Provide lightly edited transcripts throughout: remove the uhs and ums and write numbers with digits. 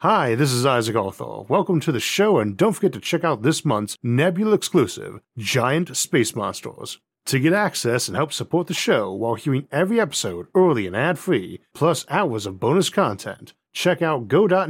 Hi, this is Isaac Arthur. Welcome to the show, and don't forget to check out this month's Nebula exclusive, Giant Space Monsters. To get access and help support the show while hearing every episode early and ad-free, plus hours of bonus content, check out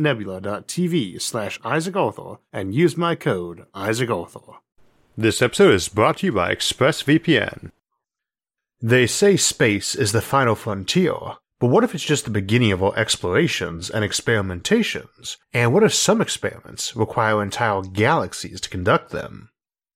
go.nebula.tv/IsaacArthur and use my code IsaacArthur. This episode is brought to you by ExpressVPN. They say space is the final frontier, but what if it's just the beginning of our explorations and experimentations? And what if some experiments require entire galaxies to conduct them?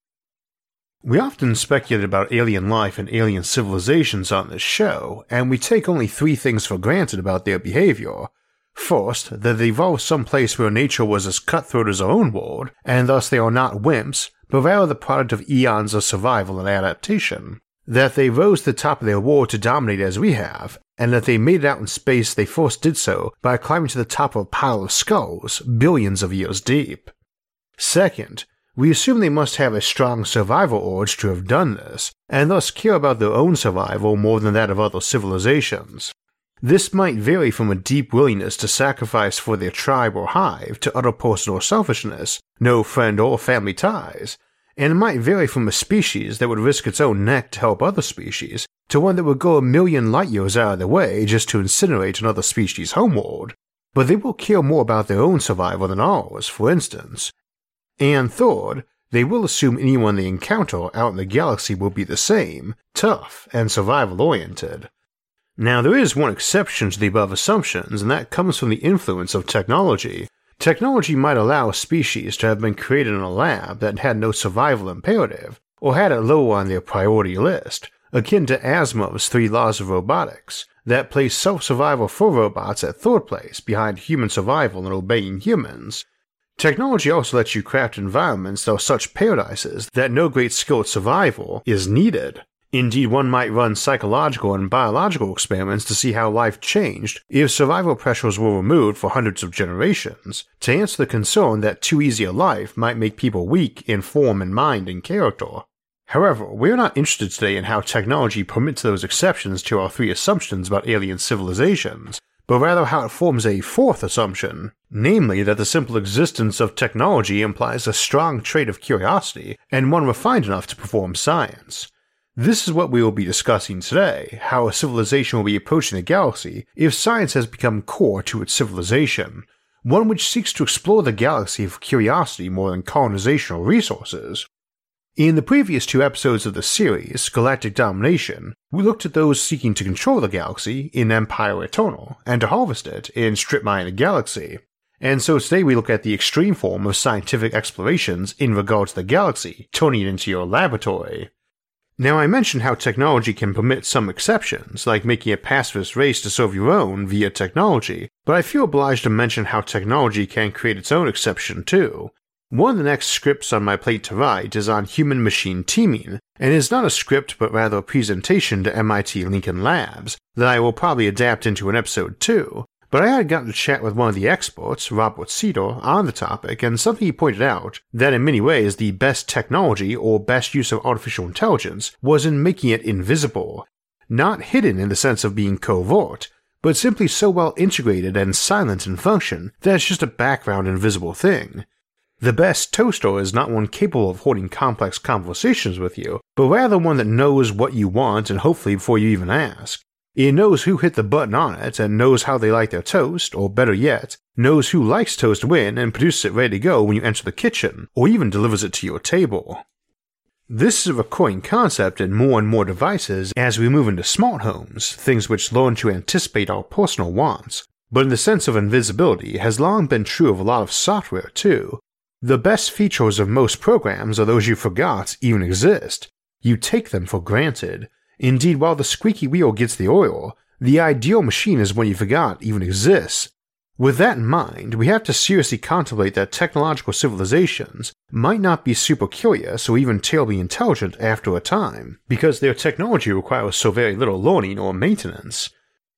We often speculate about alien life and alien civilizations on this show, and we take only three things for granted about their behavior. First, that they evolved someplace where nature was as cutthroat as our own world, and thus they are not wimps, but rather the product of eons of survival and adaptation. That they rose to the top of their world to dominate as we have, and that they made it out in space they first did so by climbing to the top of a pile of skulls billions of years deep. Second, we assume they must have a strong survival urge to have done this, and thus care about their own survival more than that of other civilizations. This might vary from a deep willingness to sacrifice for their tribe or hive to utter personal selfishness, no friend or family ties, and it might vary from a species that would risk its own neck to help other species to one that would go a million light years out of their way just to incinerate another species' homeworld, but they will care more about their own survival than ours, for instance. And third, they will assume anyone they encounter out in the galaxy will be the same, tough, and survival-oriented. Now there is one exception to the above assumptions, and that comes from the influence of technology. Technology might allow a species to have been created in a lab that had no survival imperative, or had it lower on their priority list, akin to Asimov's 3 laws of robotics, that place self-survival for robots at third place behind human survival and obeying humans. Technology also lets you craft environments that are such paradises that no great skill at survival is needed. Indeed, one might run psychological and biological experiments to see how life changed if survival pressures were removed for hundreds of generations, to answer the concern that too easy a life might make people weak in form and mind and character. However, we are not interested today in how technology permits those exceptions to our 3 assumptions about alien civilizations, but rather how it forms a 4th assumption, namely that the simple existence of technology implies a strong trait of curiosity and one refined enough to perform science. This is what we will be discussing today, how a civilization will be approaching the galaxy if science has become core to its civilization, one which seeks to explore the galaxy for curiosity more than colonization or resources. In the previous 2 episodes of the series, Galactic Domination, we looked at those seeking to control the galaxy in Empire Eternal, and to harvest it in Strip Mine the Galaxy. And so today we look at the extreme form of scientific explorations in regard to the galaxy, turning it into your laboratory. Now I mentioned how technology can permit some exceptions, like making a pacifist race to serve your own via technology, but I feel obliged to mention how technology can create its own exception too. One of the next scripts on my plate to write is on human-machine teaming, and is not a script but rather a presentation to MIT Lincoln Labs that I will probably adapt into an episode 2, but I had gotten to chat with one of the experts, Robert Cedar, on the topic, and something he pointed out, that in many ways the best technology or best use of artificial intelligence was in making it invisible. Not hidden in the sense of being covert, but simply so well integrated and silent in function that it's just a background invisible thing. The best toaster is not one capable of holding complex conversations with you, but rather one that knows what you want and hopefully before you even ask. It knows who hit the button on it and knows how they like their toast, or better yet, knows who likes toast when and produces it ready to go when you enter the kitchen, or even delivers it to your table. This is a recurring concept in more and more devices as we move into smart homes, things which learn to anticipate our personal wants, but in the sense of invisibility has long been true of a lot of software too. The best features of most programs are those you forgot even exist. You take them for granted. Indeed, while the squeaky wheel gets the oil, the ideal machine is one you forgot even exists. With that in mind, we have to seriously contemplate that technological civilizations might not be super curious or even terribly intelligent after a time, because their technology requires so very little learning or maintenance.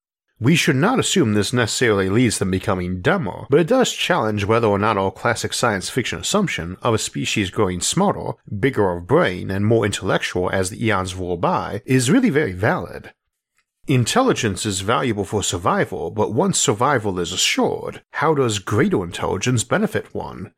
We should not assume this necessarily leads them becoming dumber, but it does challenge whether or not our classic science fiction assumption of a species growing smarter, bigger of brain, and more intellectual as the eons roll by is really very valid. Intelligence is valuable for survival, but once survival is assured, how does greater intelligence benefit one?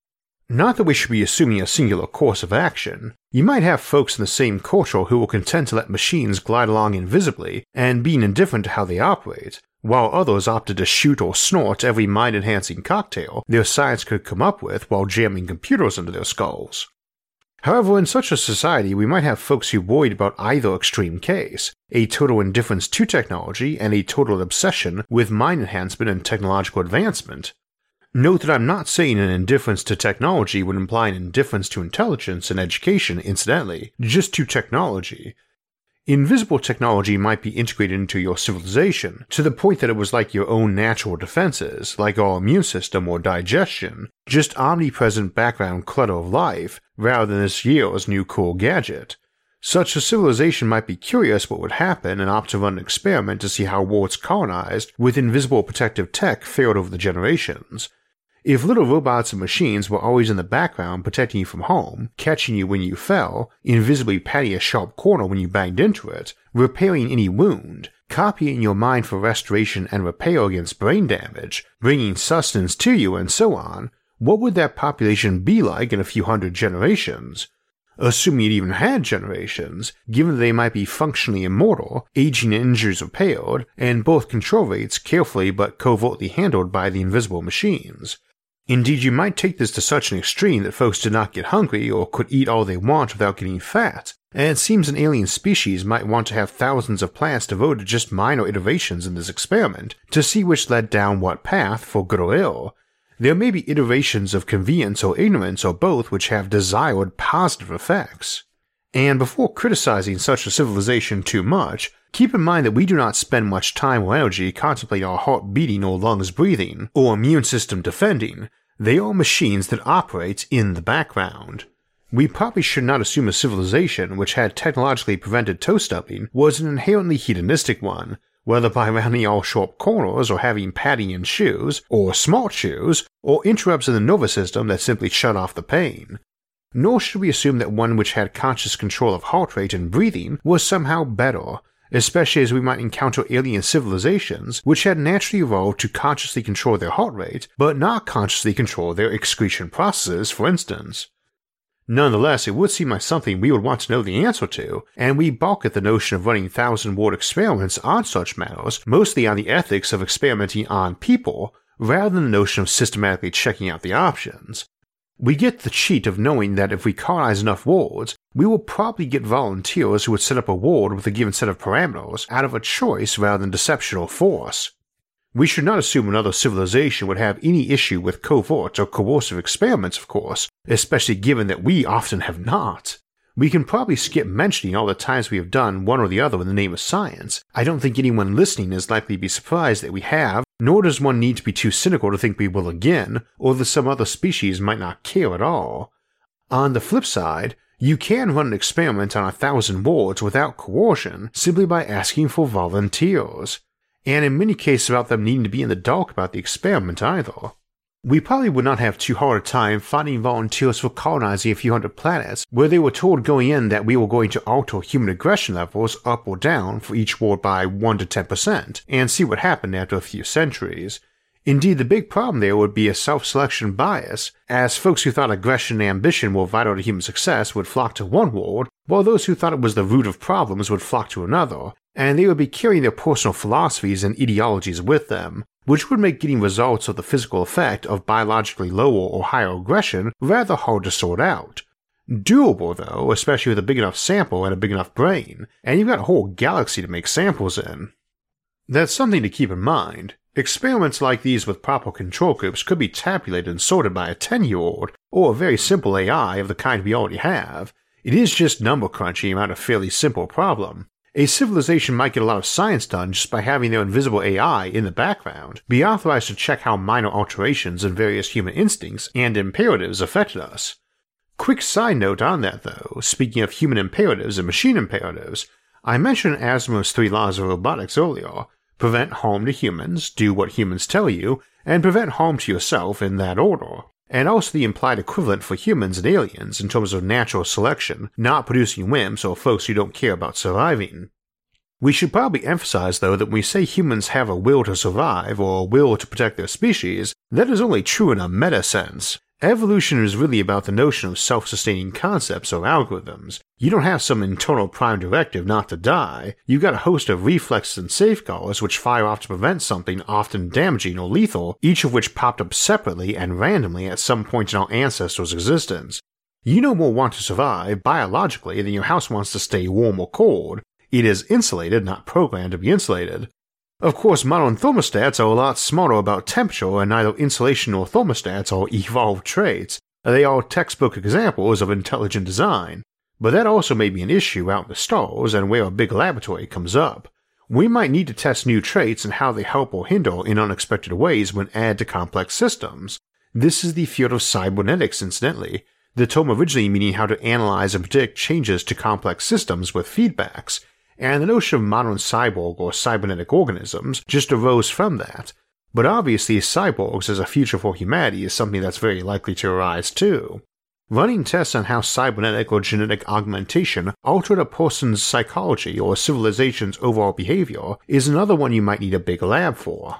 Not that we should be assuming a singular course of action. You might have folks in the same culture who will content to let machines glide along invisibly and being indifferent to how they operate, while others opted to shoot or snort every mind-enhancing cocktail their science could come up with while jamming computers into their skulls. However, in such a society, we might have folks who worried about either extreme case, a total indifference to technology and a total obsession with mind enhancement and technological advancement. Note that I'm not saying an indifference to technology would imply an indifference to intelligence and education, incidentally, just to technology. Invisible technology might be integrated into your civilization, to the point that it was like your own natural defenses, like our immune system or digestion, just omnipresent background clutter of life, rather than this year's new cool gadget. Such a civilization might be curious what would happen and opt to run an experiment to see how worlds colonized with invisible protective tech fared over the generations. If little robots and machines were always in the background protecting you from harm, catching you when you fell, invisibly patting a sharp corner when you banged into it, repairing any wound, copying your mind for restoration and repair against brain damage, bringing sustenance to you, and so on, what would that population be like in a few hundred generations? Assuming it even had generations, given that they might be functionally immortal, aging and injuries repaired, and both control rates carefully but covertly handled by the invisible machines. Indeed, you might take this to such an extreme that folks did not get hungry or could eat all they want without getting fat, and it seems an alien species might want to have thousands of plants devoted to just minor iterations in this experiment to see which led down what path, for good or ill. There may be iterations of convenience or ignorance or both which have desired positive effects. And before criticizing such a civilization too much, keep in mind that we do not spend much time or energy contemplating our heart beating or lungs breathing, or immune system defending. They are machines that operate in the background. We probably should not assume a civilization which had technologically prevented toe stubbing was an inherently hedonistic one, whether by rounding all sharp corners or having padding in shoes, or smart shoes, or interrupts in the nervous system that simply shut off the pain. Nor should we assume that one which had conscious control of heart rate and breathing was somehow better, especially as we might encounter alien civilizations which had naturally evolved to consciously control their heart rate, but not consciously control their excretion processes, for instance. Nonetheless, it would seem like something we would want to know the answer to, and we balk at the notion of running 1,000-word experiments on such matters, mostly on the ethics of experimenting on people, rather than the notion of systematically checking out the options. We get the cheat of knowing that if we colonize enough worlds, we will probably get volunteers who would set up a world with a given set of parameters out of a choice rather than deception or force. We should not assume another civilization would have any issue with covert or coercive experiments, of course, especially given that we often have not. We can probably skip mentioning all the times we have done one or the other in the name of science. I don't think anyone listening is likely to be surprised that we have, nor does one need to be too cynical to think we will again, or that some other species might not care at all. On the flip side, you can run an experiment on 1,000 worlds without coercion simply by asking for volunteers, and in many cases without them needing to be in the dark about the experiment either. We probably would not have too hard a time finding volunteers for colonizing a few hundred planets where they were told going in that we were going to alter human aggression levels up or down for each world by 1 to 10% and see what happened after a few centuries. Indeed, the big problem there would be a self-selection bias, as folks who thought aggression and ambition were vital to human success would flock to one world, while those who thought it was the root of problems would flock to another, and they would be carrying their personal philosophies and ideologies with them, which would make getting results of the physical effect of biologically lower or higher aggression rather hard to sort out. Doable though, especially with a big enough sample and a big enough brain, and you've got a whole galaxy to make samples in. That's something to keep in mind. Experiments like these with proper control groups could be tabulated and sorted by a 10-year-old, or a very simple AI of the kind we already have. It is just number crunching around a fairly simple problem. A civilization might get a lot of science done just by having their invisible AI in the background be authorized to check how minor alterations in various human instincts and imperatives affected us. Quick side note on that though, speaking of human imperatives and machine imperatives, I mentioned Asimov's 3 laws of robotics earlier: prevent harm to humans, do what humans tell you, and prevent harm to yourself in that order, and also the implied equivalent for humans and aliens in terms of natural selection, not producing wimps or folks who don't care about surviving. We should probably emphasize though that when we say humans have a will to survive or a will to protect their species, that is only true in a meta sense. Evolution is really about the notion of self-sustaining concepts or algorithms. You don't have some internal prime directive not to die, you've got a host of reflexes and safeguards which fire off to prevent something often damaging or lethal, each of which popped up separately and randomly at some point in our ancestors' existence. You no more want to survive biologically than your house wants to stay warm or cold. It is insulated, not programmed to be insulated. Of course, modern thermostats are a lot smarter about temperature, and neither insulation nor thermostats are evolved traits. They are textbook examples of intelligent design. But that also may be an issue out in the stars and where a big laboratory comes up. We might need to test new traits and how they help or hinder in unexpected ways when added to complex systems. This is the field of cybernetics, incidentally, the term originally meaning how to analyze and predict changes to complex systems with feedbacks, and the notion of modern cyborg or cybernetic organisms just arose from that. But obviously cyborgs as a future for humanity is something that's very likely to arise too. Running tests on how cybernetic or genetic augmentation altered a person's psychology or civilization's overall behavior is another one you might need a big lab for.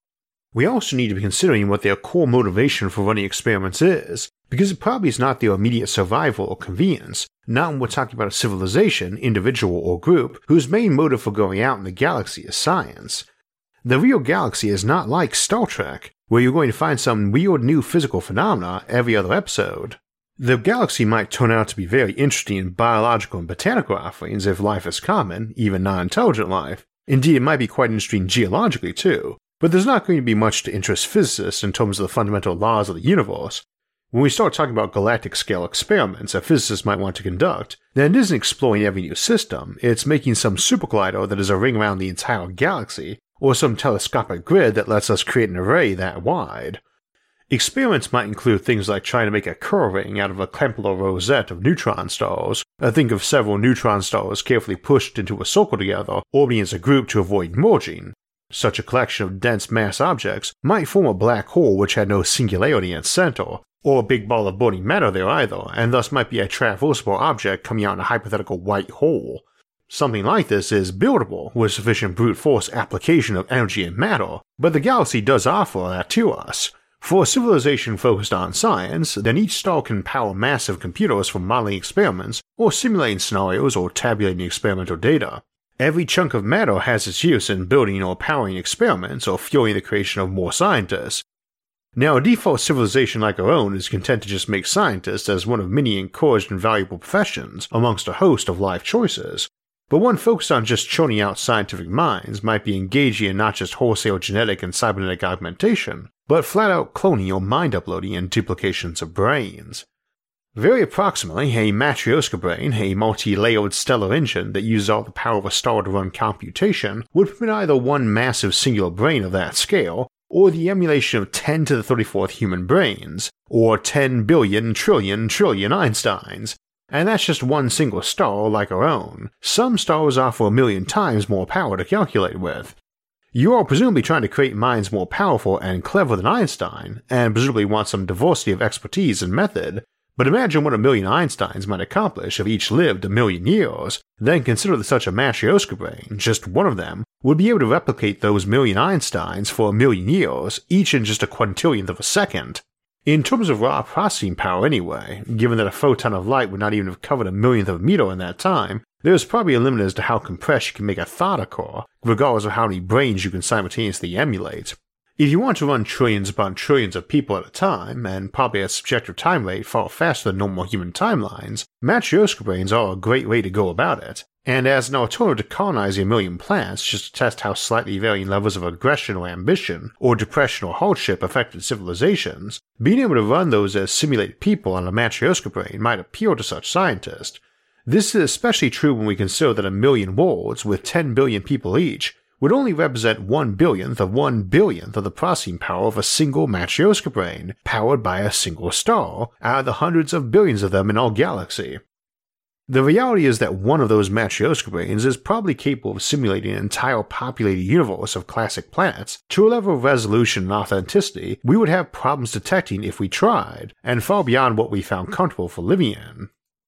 We also need to be considering what their core motivation for running experiments is, because it probably is not their immediate survival or convenience, not when we're talking about a civilization, individual, or group whose main motive for going out in the galaxy is science. The real galaxy is not like Star Trek, where you're going to find some weird new physical phenomena every other episode. The galaxy might turn out to be very interesting in biological and botanical offerings if life is common, even non-intelligent life. Indeed, it might be quite interesting geologically too, but there's not going to be much to interest physicists in terms of the fundamental laws of the universe. When we start talking about galactic-scale experiments that physicists might want to conduct, then it isn't exploring every new system, it's making some supercollider that is a ring around the entire galaxy, or some telescopic grid that lets us create an array that wide. Experiments might include things like trying to make a Kerr ring out of a Kepler rosette of neutron stars. Think of several neutron stars carefully pushed into a circle together, orbiting as a group to avoid merging. Such a collection of dense mass objects might form a black hole which had no singularity in its center, or a big ball of burning matter there either, and thus might be a traversable object coming out in a hypothetical white hole. Something like this is buildable with sufficient brute force application of energy and matter, but the galaxy does offer that to us. For a civilization focused on science, then each star can power massive computers for modeling experiments, or simulating scenarios, or tabulating experimental data. Every chunk of matter has its use in building or powering experiments or fueling the creation of more scientists. Now, a default civilization like our own is content to just make scientists as one of many encouraged and valuable professions amongst a host of life choices, but one focused on just churning out scientific minds might be engaging in not just wholesale genetic and cybernetic augmentation, but flat-out cloning or mind-uploading and duplications of brains. Very approximately, a Matryoshka brain, a multi-layered stellar engine that uses all the power of a star to run computation, would permit either one massive singular brain of that scale, or the emulation of 10 to the 34th human brains, or 10 billion trillion Einsteins. And that's just one single star like our own. Some stars offer 1 million times more power to calculate with. You are presumably trying to create minds more powerful and clever than Einstein, and presumably want some diversity of expertise and method, but imagine what 1 million Einsteins might accomplish if each lived 1 million years, then consider that such a Matryoshka brain, just one of them, would be able to replicate those 1 million Einsteins for 1 million years, each in just a quintillionth of a second. In terms of raw processing power anyway, given that a photon of light would not even have covered 1 millionth of a meter in that time, there is probably a limit as to how compressed you can make a thought occur, regardless of how many brains you can simultaneously emulate. If you want to run trillions upon trillions of people at a time, and probably at a subjective time rate far faster than normal human timelines, Matryoshka brains are a great way to go about it. And as an alternative to colonizing 1 million planets just to test how slightly varying levels of aggression or ambition, or depression or hardship affected civilizations, being able to run those as simulated people on a Matryoshka brain might appeal to such scientists. This is especially true when we consider that 1 million worlds, with 10 billion people each, would only represent 1 billionth of the processing power of a single Matryoshka brain, powered by a single star, out of the hundreds of billions of them in our galaxy. The reality is that one of those Matryoshka brains is probably capable of simulating an entire populated universe of classic planets to a level of resolution and authenticity we would have problems detecting if we tried, and far beyond what we found comfortable for living in.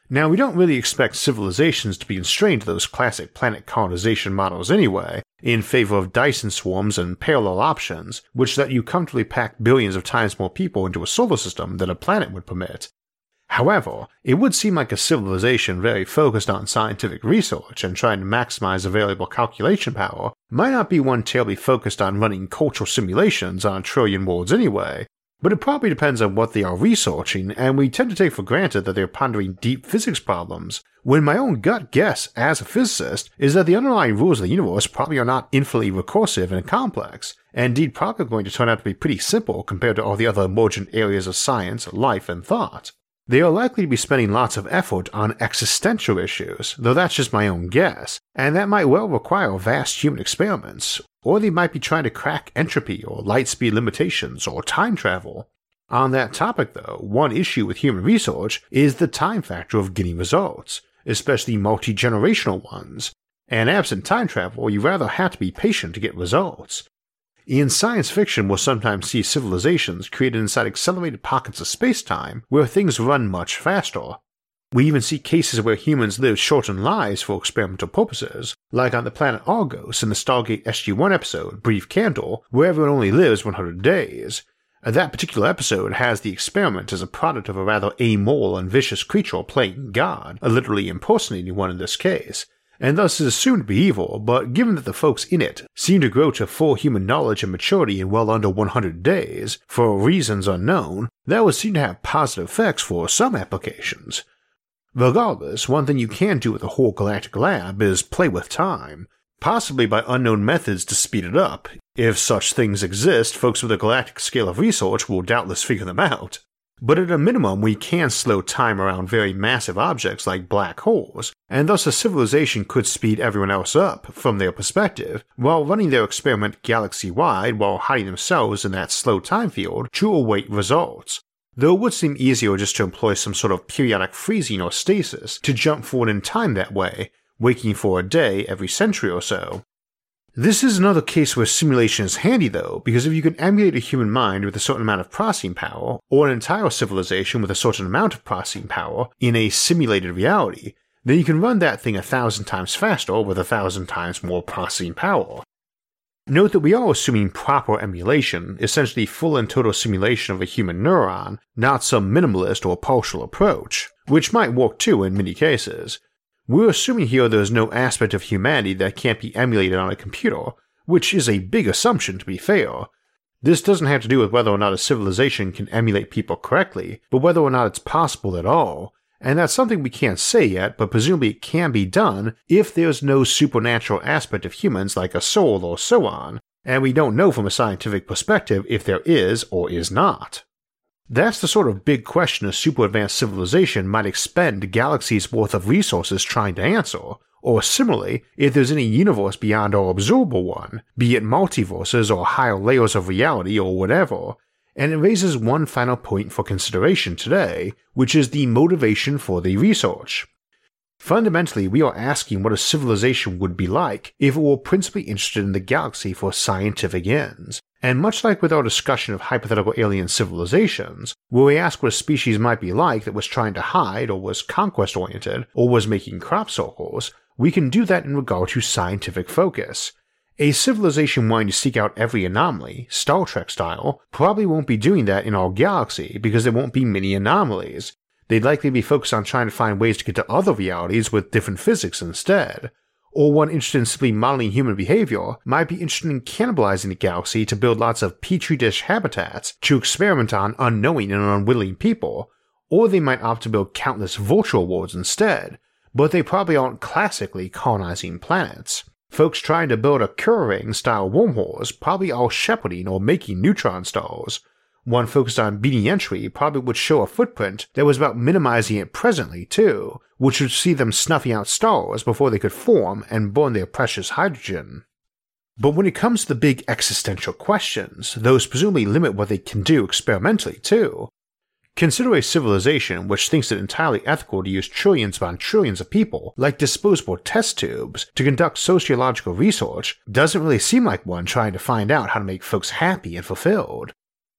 Now, we don't really expect civilizations to be constrained to those classic planet colonization models anyway, in favor of Dyson swarms and parallel options, which let you comfortably pack billions of times more people into a solar system than a planet would permit. However, it would seem like a civilization very focused on scientific research and trying to maximize available calculation power might not be one terribly focused on running cultural simulations on a trillion worlds anyway, but it probably depends on what they are researching, and we tend to take for granted that they're pondering deep physics problems, when my own gut guess as a physicist is that the underlying rules of the universe probably are not infinitely recursive and complex, and indeed probably going to turn out to be pretty simple compared to all the other emergent areas of science, life, and thought. They are likely to be spending lots of effort on existential issues, though that's just my own guess, and that might well require vast human experiments, or they might be trying to crack entropy or light speed limitations or time travel. On that topic though, one issue with human research is the time factor of getting results, especially multi-generational ones, and absent time travel you rather have to be patient to get results. In science fiction, we'll sometimes see civilizations created inside accelerated pockets of space-time where things run much faster. We even see cases where humans live shortened lives for experimental purposes, like on the planet Argos in the Stargate SG-1 episode Brief Candle, where everyone only lives 100 days. That particular episode has the experiment as a product of a rather amoral and vicious creature playing God, literally impersonating one in this case, and thus is assumed to be evil, but given that the folks in it seem to grow to full human knowledge and maturity in well under 100 days, for reasons unknown, that would seem to have positive effects for some applications. Regardless, one thing you can do with the whole galactic lab is play with time, possibly by unknown methods to speed it up. If such things exist, folks with a galactic scale of research will doubtless figure them out. But at a minimum, we can slow time around very massive objects like black holes, and thus a civilization could speed everyone else up, from their perspective, while running their experiment galaxy-wide while hiding themselves in that slow time field to await results. Though it would seem easier just to employ some sort of periodic freezing or stasis to jump forward in time that way, waking for a day every century or so. This is another case where simulation is handy though, because if you can emulate a human mind with a certain amount of processing power, or an entire civilization with a certain amount of processing power, in a simulated reality, then you can run that thing 1,000 times faster with 1,000 times more processing power. Note that we are assuming proper emulation, essentially full and total simulation of a human neuron, not some minimalist or partial approach, which might work too in many cases. We're assuming here there's no aspect of humanity that can't be emulated on a computer, which is a big assumption to be fair. This doesn't have to do with whether or not a civilization can emulate people correctly, but whether or not it's possible at all, and that's something we can't say yet, but presumably it can be done if there's no supernatural aspect of humans like a soul or so on, and we don't know from a scientific perspective if there is or is not. That's the sort of big question a super advanced civilization might expend galaxies worth of resources trying to answer, or similarly, if there's any universe beyond our observable one, be it multiverses or higher layers of reality or whatever, and it raises one final point for consideration today, which is the motivation for the research. Fundamentally, we are asking what a civilization would be like if it were principally interested in the galaxy for scientific ends. And much like with our discussion of hypothetical alien civilizations, where we ask what a species might be like that was trying to hide or was conquest-oriented or was making crop circles, we can do that in regard to scientific focus. A civilization wanting to seek out every anomaly, Star Trek style, probably won't be doing that in our galaxy because there won't be many anomalies. They'd likely be focused on trying to find ways to get to other realities with different physics instead. Or one interested in simply modeling human behavior might be interested in cannibalizing the galaxy to build lots of petri dish habitats to experiment on unknowing and unwilling people, or they might opt to build countless virtual worlds instead, but they probably aren't classically colonizing planets. Folks trying to build a Kura-ring-style wormholes probably are shepherding or making neutron stars. One focused on beating entry probably would show a footprint that was about minimizing it presently too, which would see them snuffing out stars before they could form and burn their precious hydrogen. But when it comes to the big existential questions, those presumably limit what they can do experimentally too. Consider a civilization which thinks it entirely ethical to use trillions upon trillions of people like disposable test tubes to conduct sociological research doesn't really seem like one trying to find out how to make folks happy and fulfilled.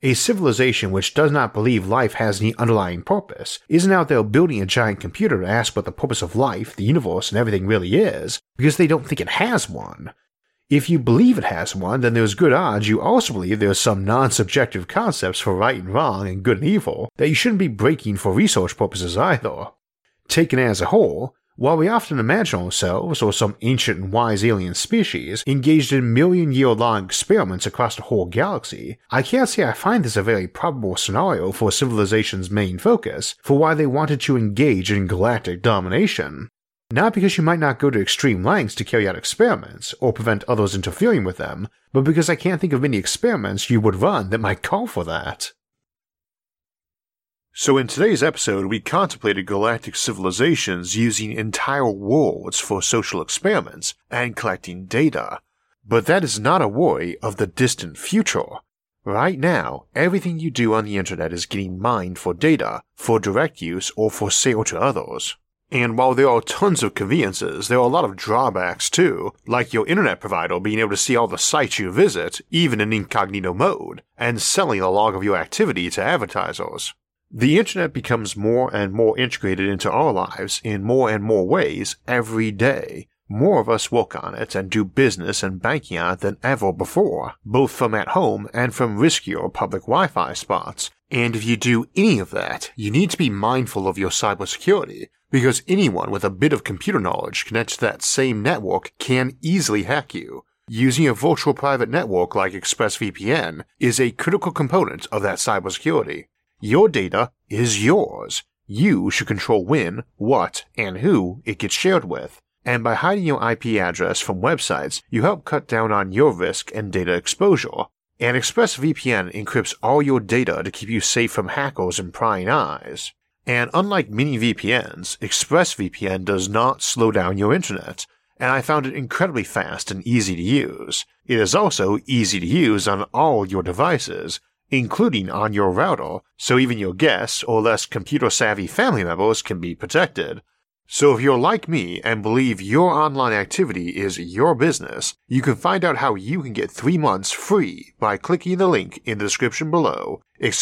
A civilization which does not believe life has any underlying purpose isn't out there building a giant computer to ask what the purpose of life, the universe, and everything really is, because they don't think it has one. If you believe it has one, then there's good odds you also believe there's some non-subjective concepts for right and wrong and good and evil that you shouldn't be breaking for research purposes either. Taken as a whole, while we often imagine ourselves or some ancient and wise alien species engaged in million-year-long experiments across the whole galaxy, I can't say I find this a very probable scenario for civilization's main focus for why they wanted to engage in galactic domination. Not because you might not go to extreme lengths to carry out experiments or prevent others interfering with them, but because I can't think of many experiments you would run that might call for that. So in today's episode, we contemplated galactic civilizations using entire worlds for social experiments and collecting data. But that is not a worry of the distant future. Right now, everything you do on the internet is getting mined for data, for direct use, or for sale to others. And while there are tons of conveniences, there are a lot of drawbacks too, like your internet provider being able to see all the sites you visit, even in incognito mode, and selling a log of your activity to advertisers. The internet becomes more and more integrated into our lives in more and more ways every day. More of us work on it and do business and banking on it than ever before, both from at home and from riskier public Wi-Fi spots. And if you do any of that, you need to be mindful of your cybersecurity, because anyone with a bit of computer knowledge connected to that same network can easily hack you. Using a virtual private network like ExpressVPN is a critical component of that cybersecurity. Your data is yours. You should control when, what, and who it gets shared with. And by hiding your IP address from websites, you help cut down on your risk and data exposure. And ExpressVPN encrypts all your data to keep you safe from hackers and prying eyes. And unlike many VPNs, ExpressVPN does not slow down your internet, and I found it incredibly fast and easy to use. It is also easy to use on all your devices, including on your router, so even your guests or less computer-savvy family members can be protected. So if you're like me and believe your online activity is your business, you can find out how you can get 3 months free by clicking the link in the description below,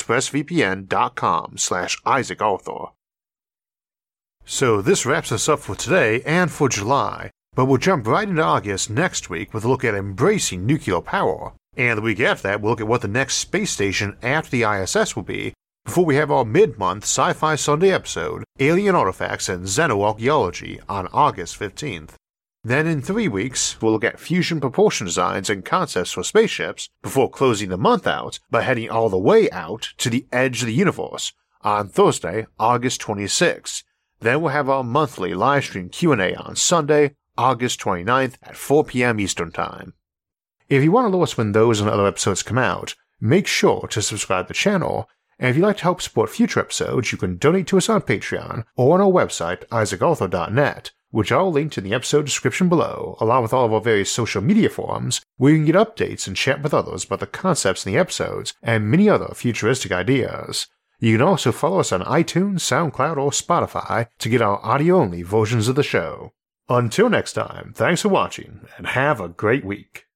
expressvpn.com/IsaacArthur. So this wraps us up for today and for July, but we'll jump right into August next week with a look at embracing nuclear power, and the week after that we'll look at what the next space station after the ISS will be, before we have our mid-month Sci-Fi Sunday episode, Alien Artifacts and Xenoarchaeology, on August 15th. Then in 3 weeks, we'll look at fusion propulsion designs and concepts for spaceships, before closing the month out by heading all the way out to the edge of the universe, on Thursday, August 26th. Then we'll have our monthly livestream Q&A on Sunday, August 29th at 4 p.m. Eastern Time. If you want to know us when those and other episodes come out, make sure to subscribe to the channel. And if you'd like to help support future episodes, you can donate to us on Patreon or on our website, isaacarthur.net, which I'll link in the episode description below, along with all of our various social media forums, where you can get updates and chat with others about the concepts in the episodes and many other futuristic ideas. You can also follow us on iTunes, SoundCloud, or Spotify to get our audio-only versions of the show. Until next time, thanks for watching, and have a great week.